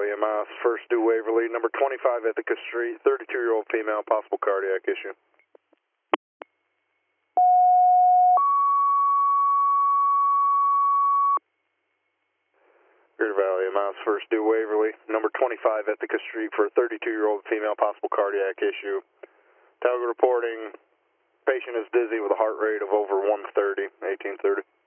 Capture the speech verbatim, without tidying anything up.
Valley, M S, first due Waverly, number twenty-five Ithaca Street, thirty-two-year-old female, possible cardiac issue. Greater Valley, M S, first due Waverly, number twenty-five Ithaca Street for a thirty-two-year-old female, possible cardiac issue. Talga reporting, patient is dizzy with a heart rate of over one thirty, eighteen thirty.